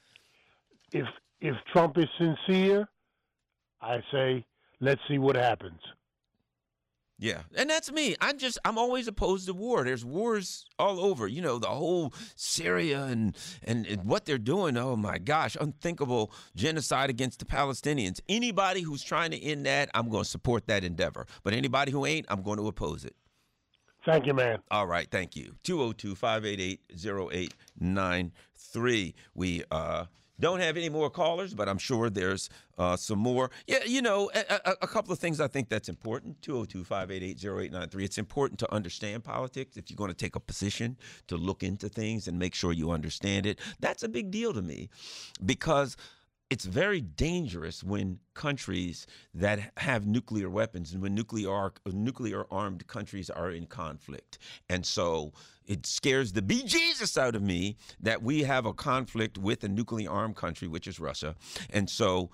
If Trump is sincere, I say, let's see what happens. Yeah, and that's me. I'm always opposed to war. There's wars all over. The whole Syria and what they're doing. Oh, my gosh, unthinkable genocide against the Palestinians. Anybody who's trying to end that, I'm going to support that endeavor. But anybody who ain't, I'm going to oppose it. Thank you, man. All right, thank you. 202-588-0893. We don't have any more callers, but I'm sure there's some more. Yeah, a couple of things I think that's important. 202-588-0893. It's important to understand politics. If you're going to take a position, to look into things and make sure you understand it. That's a big deal to me because it's very dangerous when countries that have nuclear weapons and when nuclear armed countries are in conflict. And so it scares the bejesus out of me that we have a conflict with a nuclear armed country, which is Russia. And so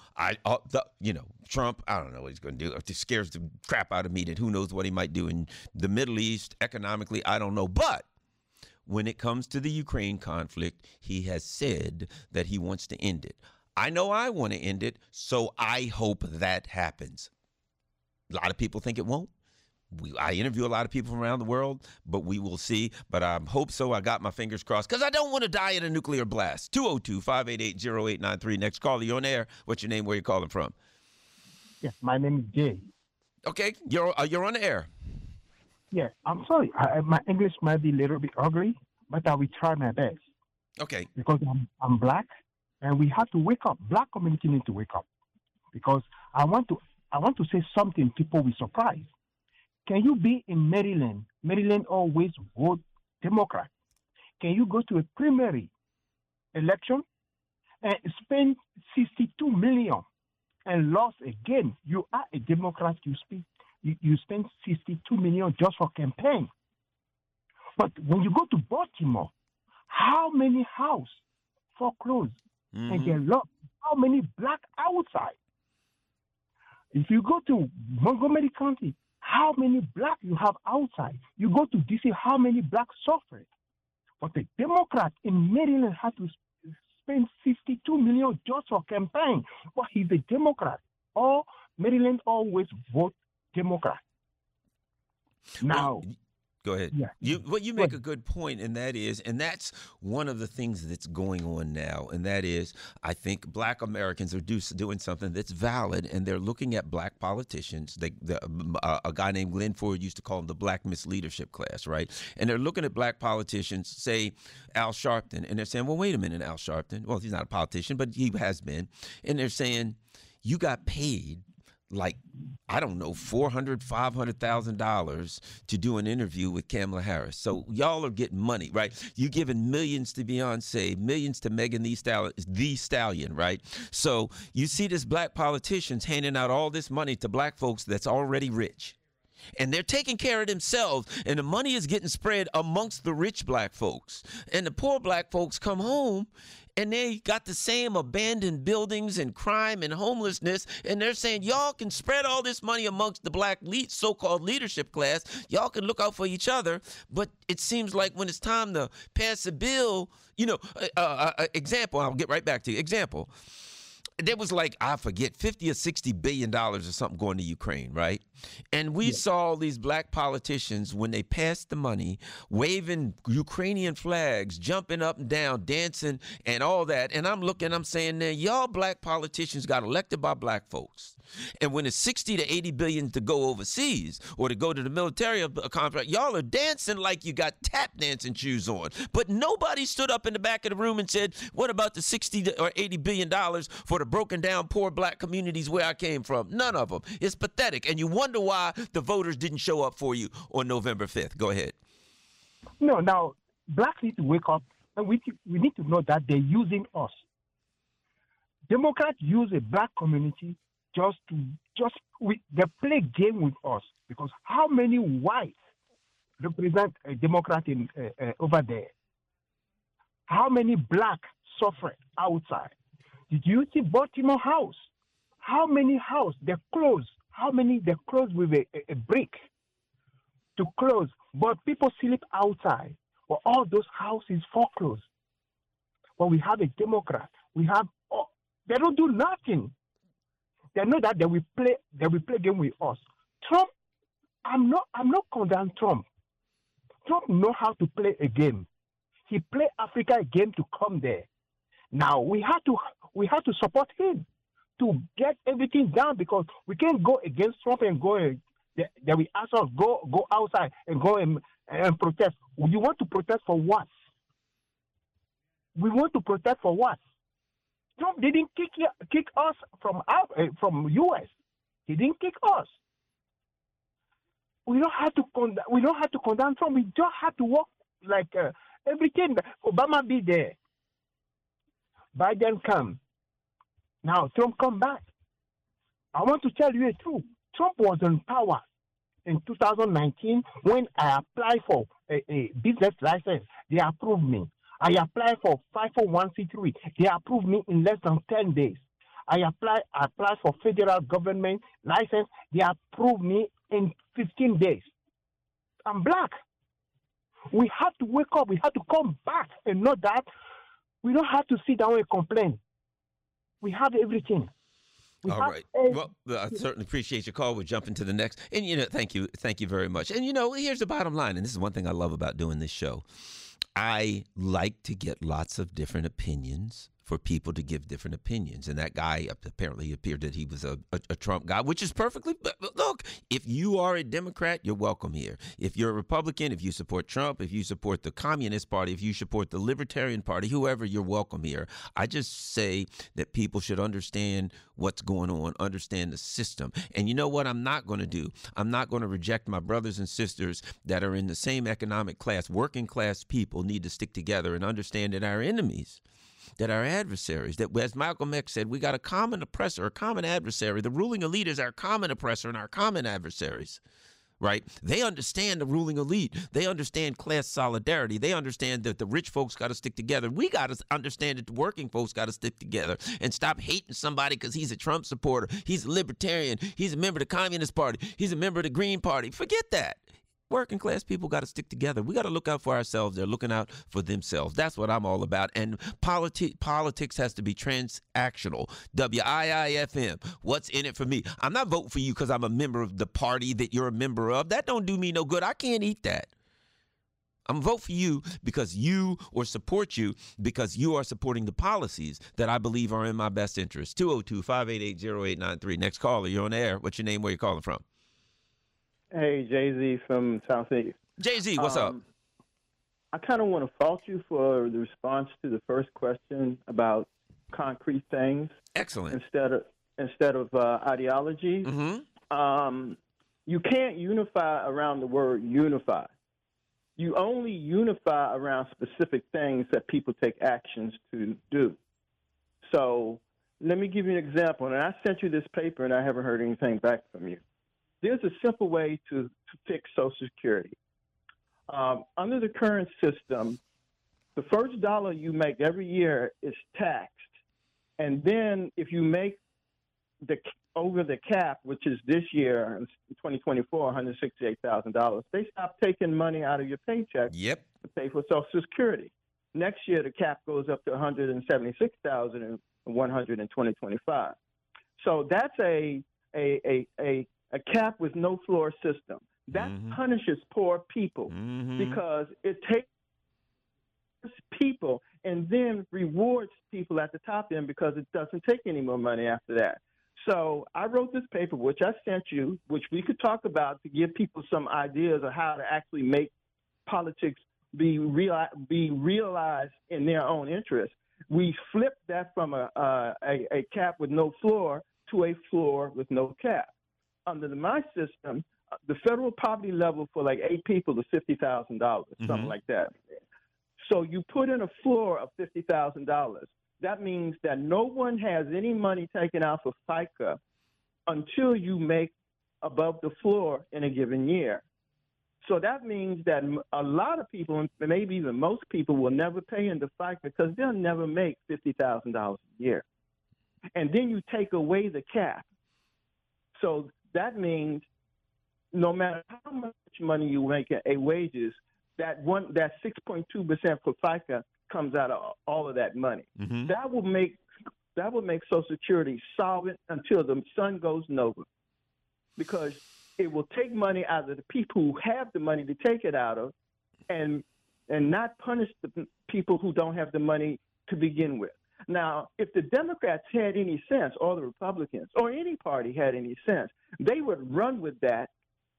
Trump, I don't know what he's going to do. It scares the crap out of me that who knows what he might do in the Middle East economically. I don't know. But when it comes to the Ukraine conflict, he has said that he wants to end it. I know I want to end it, so I hope that happens. A lot of people think it won't. I interview a lot of people from around the world, but we will see. But I hope so. I got my fingers crossed because I don't want to die in a nuclear blast. 202-588-0893. Next caller, you're on air. What's your name? Where you calling from? Yes, my name is Jay. Okay, you're on the air. Yes, I'm sorry. My English might be a little bit ugly, but I will try my best. Okay. Because I'm black. And we have to wake up. Black community need to wake up, because I want to say something. People will surprise. Can you be in Maryland? Maryland always vote Democrat. Can you go to a primary election and spend $62 million and lost again? You are a Democrat. You spend $62 million just for campaign. But when you go to Baltimore, how many houses foreclosed? And get locked? How many black outside? If you go to Montgomery County, how many black you have outside? You go to D.C., how many black suffer? But the Democrat in Maryland had to spend $52 million just for campaign. But he's a Democrat. All Maryland always vote Democrat. Now, go ahead. Yeah. You make a good point, and that's one of the things that's going on now, and that is, I think black Americans are doing something that's valid, and they're looking at black politicians. A guy named Glenn Ford used to call them the black misleadership class, right? And they're looking at black politicians, say Al Sharpton, and they're saying, well, wait a minute, Al Sharpton. Well, he's not a politician, but he has been. And they're saying, you got paid like, I don't know, $400,000, $500,000 to do an interview with Kamala Harris. So y'all are getting money, right? You giving millions to Beyonce, millions to Megan Thee Stallion, right? So you see this black politicians handing out all this money to black folks that's already rich. And they're taking care of themselves, and the money is getting spread amongst the rich black folks. And the poor black folks come home, and they got the same abandoned buildings and crime and homelessness, and they're saying, y'all can spread all this money amongst the black so-called leadership class. Y'all can look out for each other. But it seems like when it's time to pass a bill, example, I'll get right back to you. Example. There was like, I forget, $50 or $60 billion or something going to Ukraine, right? And we saw all these black politicians, when they passed the money, waving Ukrainian flags, jumping up and down, dancing, and all that. And I'm saying, now, y'all black politicians got elected by black folks. And when it's 60 to 80 billion to go overseas or to go to the military contract, y'all are dancing like you got tap dancing shoes on. But nobody stood up in the back of the room and said, what about the 60 or 80 billion dollars for the broken down poor black communities where I came from? None of them. It's pathetic. And you wonder why the voters didn't show up for you on November 5th. Go ahead. No, now, blacks need to wake up, and we need to know that they're using us. Democrats use a black community they play game with us, because how many whites represent a Democrat in over there? How many black suffer outside? Did you see Baltimore House? How many house they close? How many they close with a brick to close? But people sleep outside. But all those houses foreclosed. But we have a Democrat. They don't do nothing. They know that they will play game with us. Trump, I'm not condemning Trump. Trump know how to play a game. He play Africa a game to come there. Now we have to support him to get everything done, because we can't go against Trump and go. They will ask us go outside and go and protest. You want to protest for what? We want to protest for what? Trump didn't kick us from U.S. He didn't kick us. We don't have to condemn Trump. We just have to work like everything. Obama be there. Biden come. Now Trump come back. I want to tell you the truth. Trump was in power in 2019 when I applied for a business license. They approved me. I applied for 501c3. They approved me in less than 10 days. I applied for federal government license. They approved me in 15 days. I'm black. We have to wake up. We have to come back and know that we don't have to sit down and complain. We have everything. All right. Well, I certainly appreciate your call. We'll jump into the next. And, thank you very much. And, here's the bottom line. And this is one thing I love about doing this show. I like to get lots of different opinions for people to give different opinions. And that guy apparently appeared that he was a Trump guy, which is perfectly. Look, if you are a Democrat, you're welcome here. If you're a Republican, if you support Trump, if you support the Communist Party, if you support the Libertarian Party, whoever, you're welcome here. I just say that people should understand what's going on, understand the system. And you know what I'm not going to do? I'm not going to reject my brothers and sisters that are in the same economic class. Working class people need to stick together and understand that our enemies, that our adversaries, that as Malcolm X said, we got a common oppressor, a common adversary. The ruling elite is our common oppressor and our common adversaries, right? They understand the ruling elite. They understand class solidarity. They understand that the rich folks got to stick together. We got to understand that the working folks got to stick together and stop hating somebody because he's a Trump supporter. He's a libertarian. He's a member of the Communist Party. He's a member of the Green Party. Forget that. Working class people got to stick together. We got to look out for ourselves. They're looking out for themselves. That's what I'm all about. And politics has to be transactional. WIIFM. What's in it for me? I'm not voting for you because I'm a member of the party that you're a member of. That don't do me no good. I can't eat that. I'm vote for you because you, or support you because you are supporting the policies that I believe are in my best interest. 202-588-0893. Next caller, you're on air. What's your name? Where you calling from? Hey, Jay-Z from Southeast. Jay-Z, what's up? I kind of want to fault you for the response to the first question about concrete things. Excellent. Instead of ideology. Mm-hmm. You can't unify around the word unify. You only unify around specific things that people take actions to do. So let me give you an example. And I sent you this paper, and I haven't heard anything back from you. There's a simple way to fix Social Security. Under the current system, the first dollar you make every year is taxed. And then if you make over the cap, which is this year, in 2024, $168,000, they stop taking money out of your paycheck to pay for Social Security. Next year, the cap goes up to $176,100 in 2025. So that's a cap with no floor system. That punishes poor people because it takes people and then rewards people at the top end because it doesn't take any more money after that. So I wrote this paper, which I sent you, which we could talk about to give people some ideas of how to actually make politics be realized in their own interest. We flipped that from a cap with no floor to a floor with no cap. Under my system, the federal poverty level for like 8 people is $50,000, something like that. So you put in a floor of $50,000. That means that no one has any money taken out for FICA until you make above the floor in a given year. So that means that a lot of people, and maybe even most people, will never pay into FICA because they'll never make $50,000 a year. And then you take away the cap. So that means no matter how much money you make in wages, that 6.2% for FICA comes out of all of that money. That will make Social Security solvent until the sun goes nova, because it will take money out of the people who have the money to take it out of, and not punish the people who don't have the money to begin with. Now, if the Democrats had any sense, or the Republicans, or any party had any sense, they would run with that,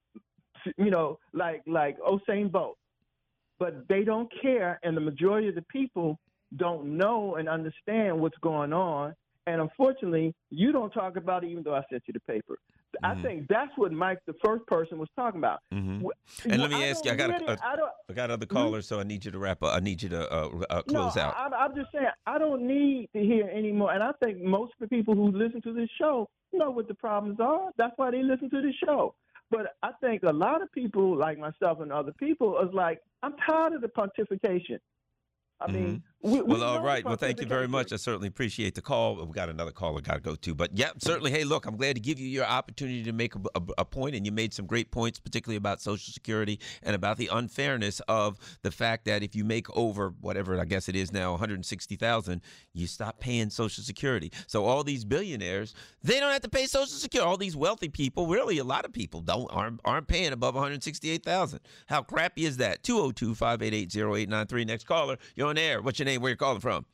like Usain Bolt. But they don't care, and the majority of the people don't know and understand what's going on. And unfortunately, you don't talk about it, even though I sent you the paper. I think that's what Mike, the first person, was talking about. And let me ask you, I got other callers, so I need you to wrap up. I need you to close out. I'm just saying, I don't need to hear anymore. And I think most of the people who listen to this show know what the problems are. That's why they listen to this show. But I think a lot of people, like myself and other people, is like, I'm tired of the pontification. I mean, well, all right. Well, thank you very much. I certainly appreciate the call. We've got another call I got to go to. But, yeah, certainly, hey, look, I'm glad to give you your opportunity to make a point, and you made some great points, particularly about Social Security and about the unfairness of the fact that if you make over whatever I guess it is now, $160,000, you stop paying Social Security. So all these billionaires, they don't have to pay Social Security. All these wealthy people, really a lot of people aren't paying above $168,000. How crappy is that? 202-588-0893. Next caller, you're on air. What's your name? Where you calling from?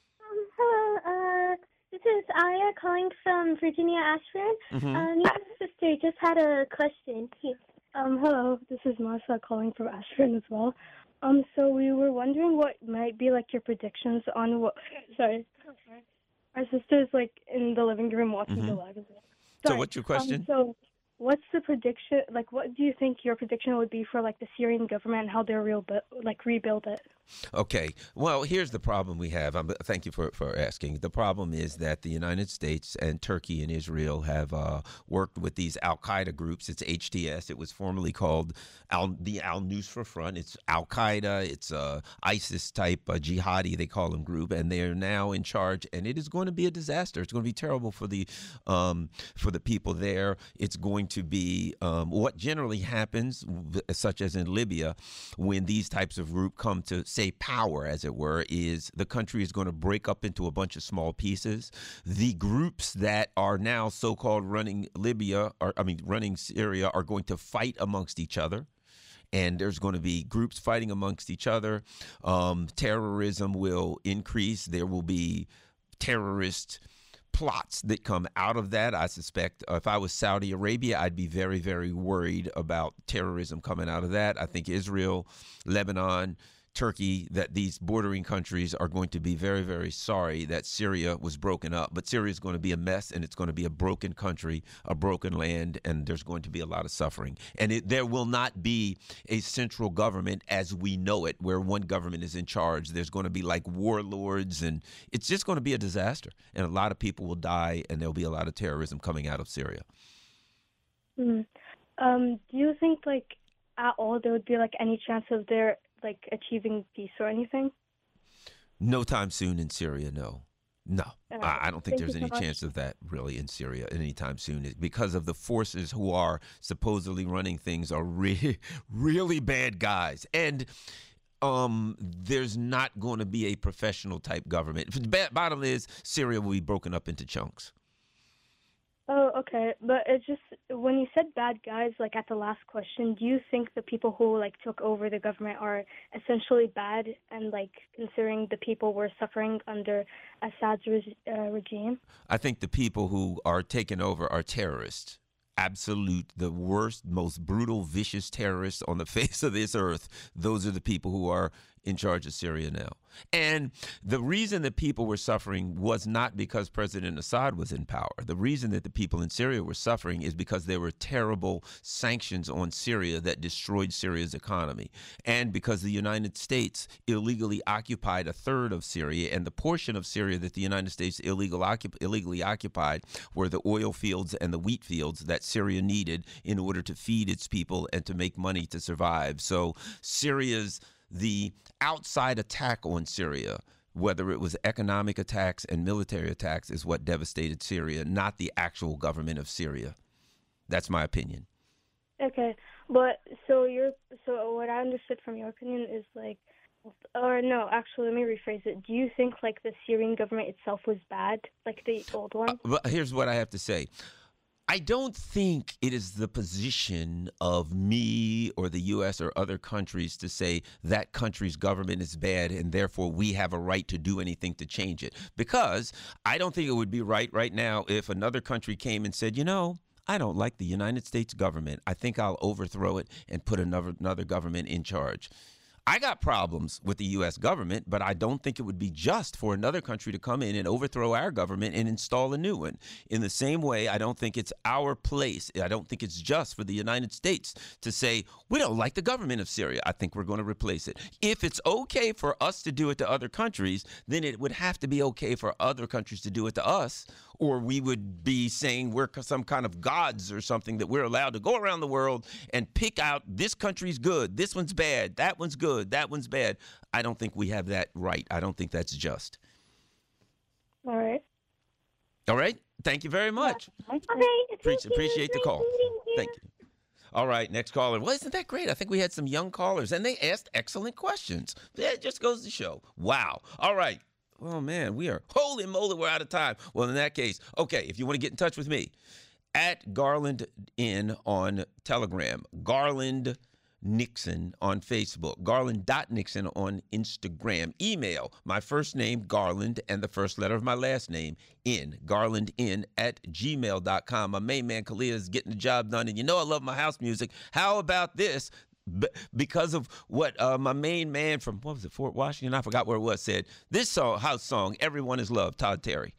Hello. This is Aya calling from Virginia Ashburn. Me and my sister just had a question. Hello. This is Martha calling from Ashburn as well. So we were wondering what might be like your predictions on what. Sorry. Our sister's like in the living room watching the live as well. So what's your question? So what's the prediction? Like, what do you think your prediction would be for like the Syrian government and how they'll rebuild it? Okay. Well, here's the problem we have. Thank you for asking. The problem is that the United States and Turkey and Israel have worked with these al-Qaeda groups. It's HTS. It was formerly called the al-Nusra Front. It's al-Qaeda. It's ISIS-type jihadi, they call them, group, and they are now in charge, and it is going to be a disaster. It's going to be terrible for the people there. It's going to be what generally happens, such as in Libya, when these types of groups come to say power, as it were, is the country is going to break up into a bunch of small pieces. The groups that are now so-called running running Syria are going to fight amongst each other. And there's going to be groups fighting amongst each other. Terrorism will increase. There will be terrorist plots that come out of that. I suspect if I was Saudi Arabia, I'd be very, very worried about terrorism coming out of that. I think Israel, Lebanon, Turkey, that these bordering countries are going to be very, very sorry that Syria was broken up. But Syria is going to be a mess, and it's going to be a broken country, a broken land, and there's going to be a lot of suffering. And there will not be a central government as we know it, where one government is in charge. There's going to be like warlords, and it's just going to be a disaster. And a lot of people will die, and there'll be a lot of terrorism coming out of Syria. Do you think, like, at all there would be, like, any chance of their achieving peace or anything? No time soon in Syria, no. I don't think there's any chance of that really in Syria anytime soon, because of the forces who are supposedly running things are really, really bad guys. And there's not going to be a professional type government. The bottom is Syria will be broken up into chunks. Oh, okay. But it's just, when you said bad guys, like at the last question, do you think the people who took over the government are essentially bad, and considering the people were suffering under Assad's regime? I think the people who are taking over are terrorists. Absolute, the worst, most brutal, vicious terrorists on the face of this earth. Those are the people who are in charge of Syria now. And the reason that people were suffering was not because President Assad was in power. The reason that the people in Syria were suffering is because there were terrible sanctions on Syria that destroyed Syria's economy. And because the United States illegally occupied a third of Syria, and the portion of Syria that the United States illegally occupied were the oil fields and the wheat fields that Syria needed in order to feed its people and to make money to survive. So the outside attack on Syria, whether it was economic attacks and military attacks, is what devastated Syria, not the actual government of Syria. That's my opinion. Okay, but so what I understood from your opinion is or no, actually, let me rephrase it. Do you think the Syrian government itself was bad, like the old one? But here's what I have to say. I don't think it is the position of me or the U.S. or other countries to say that country's government is bad and therefore we have a right to do anything to change it. Because I don't think it would be right now if another country came and said, I don't like the United States government. I think I'll overthrow it and put another government in charge. I got problems with the U.S. government, but I don't think it would be just for another country to come in and overthrow our government and install a new one. In the same way, I don't think it's our place. I don't think it's just for the United States to say, we don't like the government of Syria. I think we're going to replace it. If it's okay for us to do it to other countries, then it would have to be okay for other countries to do it to us, or we would be saying we're some kind of gods or something, that we're allowed to go around the world and pick out this country's good, this one's bad, that one's good, that one's bad. I don't think we have that right. I don't think that's just. All right. All right. Thank you very much. Okay. Appreciate the call. Thank you. All right. Next caller. Well, isn't that great? I think we had some young callers, and they asked excellent questions. It just goes to show. Wow. All right. Oh, man, we are, holy moly, we're out of time. Well, in that case, okay, if you want to get in touch with me, at Garland N on Telegram, Garland Nixon on Facebook, Garland.Nixon on Instagram. Email my first name, Garland, and the first letter of my last name, N, garlandn@gmail.com. My main man, Kalia, is getting the job done, and you know I love my house music. How about this? Because of what my main man from, what was it, Fort Washington? I forgot where it was, said. This song, house song, Everyone Is Love, Todd Terry.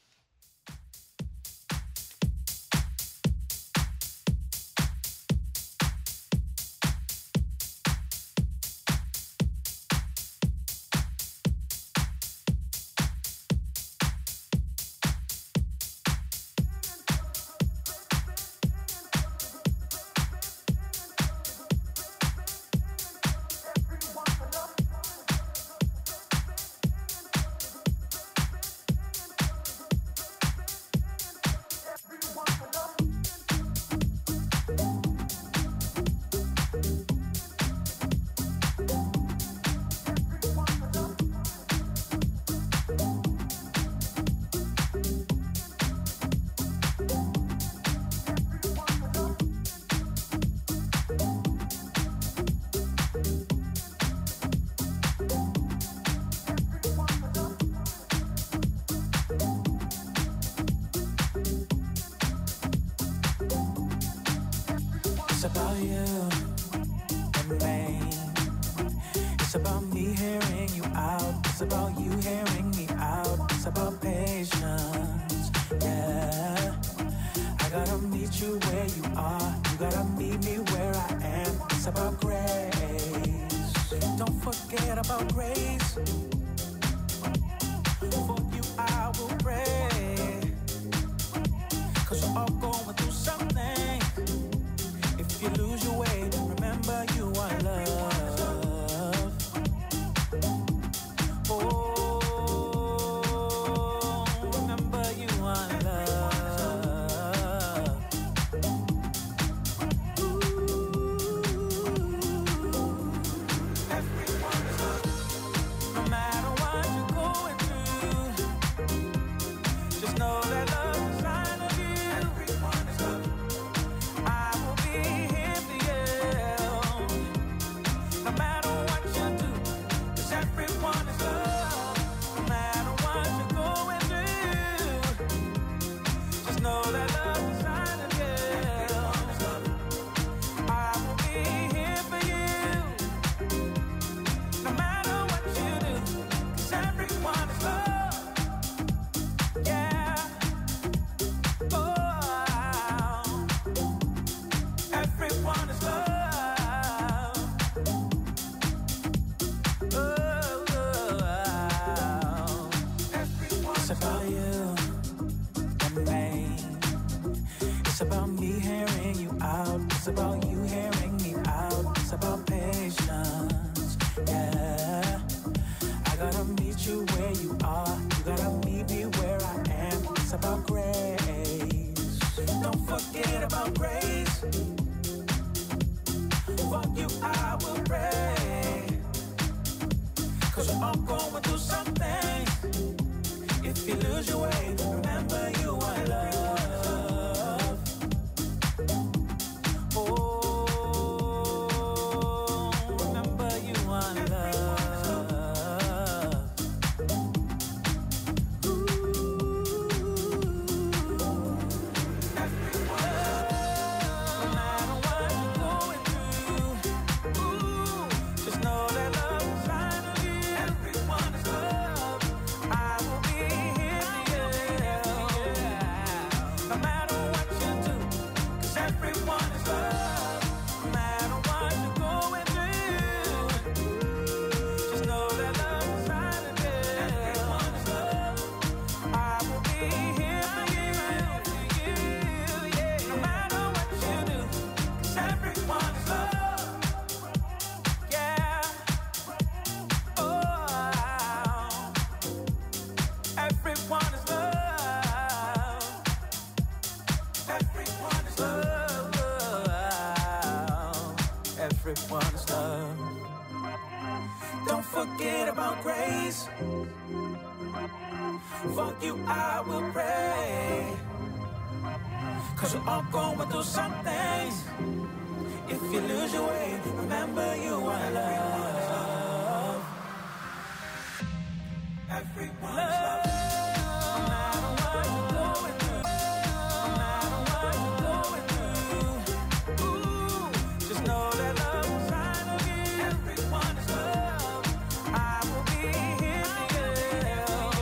It's about you and me. It's about me hearing you out. It's about you hearing me out. It's about patience, yeah. I gotta meet you where you are. You gotta meet me where I am. It's about grace. Don't forget about grace. For you I will pray. 'Cause we're all going through something. If you lose your way, remember you are loved. Oh, remember you are loved. Ooh. Everyone is loved. No matter what you're going through, just know that love is inside of you. Everyone is loved. I will be here for you, no matter what you do, 'cause everyone is loved. No matter what you're going through, just know that love is inside of you. I will be here for you, no matter what you do, 'cause everyone is loved. Yeah. Oh. Everyone is loved. It's about you and me. It's about me hearing you out. It's about you hearing me out. It's about patience, yeah. I gotta meet you where you are. You gotta meet me where I am. It's about grace. Don't forget about grace. For you I will pray. 'Cause we're all going through something. If you lose your way, remember you are loved. Oh, remember you are loved. Ooh. Everyone. everyone is loved. Don't forget about grace. For you I will pray. 'Cause we're all going through some things. If you lose your way,